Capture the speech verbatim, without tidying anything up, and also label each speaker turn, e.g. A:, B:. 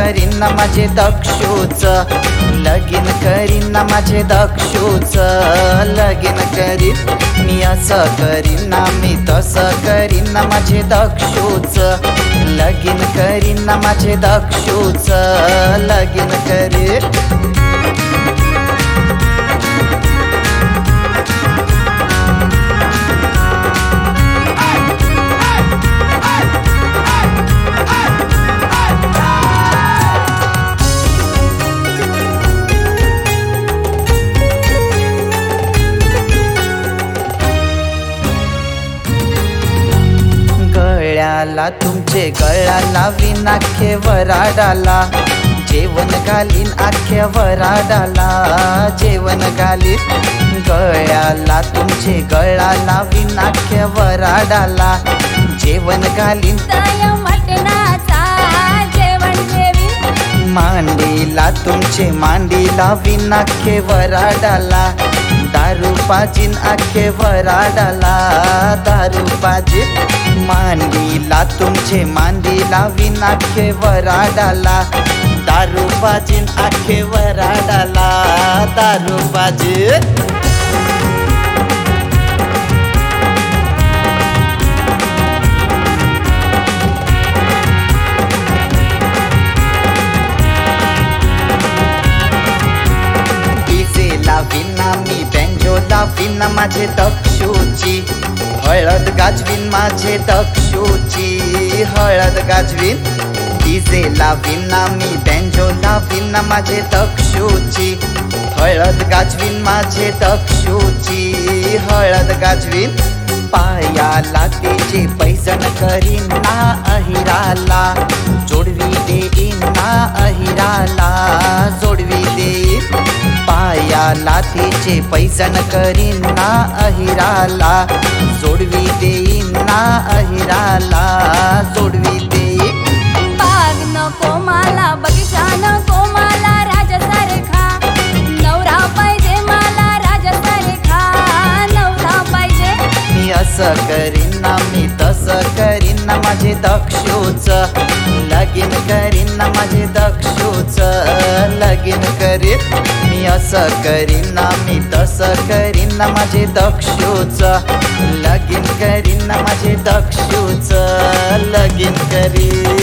A: करीन ना माझे दक्षूच, लगीन करीन ना माझे दक्षूच, लगीन करीन मी असं करीन ना मी तसं करीन ना माझे दक्षूच, लगीन करीन ना माझे दक्षूच, लगीन करीन। गळ्याला तुमचे गळा लावीन आख्ये वराडाला, जेवण घालीन आख्या वराडाला, जेवण घालीन। गळ्याला तुमचे गळा लावीन आख्या वराडाला, जेवण घालीन।
B: मटणाचा जेवण जेवीन,
A: मांडीला तुमचे मांडी लावीन आख्ये वराडाला, दारू पाजीन आख्ये वराडाला, दारू पाजीन। मांडीला तुमचे मांडी लावीन आख्ये वराडाला, दारू पाजीन आख्ये वराडाला, दारू पाजीन। लावीन ना मी बँजो लावीन ना माझे दक्षूची, हळद गाजवीन माझे दक्षूची, हळद गाजवीन। डीजे लावीन ना मी बँजो लावीन ना माझे दक्षूची, हळद गाजवीन माझे दक्षूची, हळद गाजवीन। पायाला तिचे पैजण करीन ना अहिराला, जोडवी देईन ना अहिराला, जोडवी देईन। पायाला तिचे पैजण करीन ना अहिराला, जोडवी देईन ना अहिराला, जोडवी देईन।
B: बाग नको मला बगीचा नको मला राजासारखा, नवरा पाहिजे मला राजासारखा, नवरा पाहिजे।
A: मी असं करीन ना मी तसं करीन ना माझे दक्षूच, लगीन करीन ना माझे दक्षूच, लगीन करीन। मी असं करीन ना मी तसं करीन ना माझे दक्षूच, लगीन करीन ना माझे दक्षूच, लगीन करीन।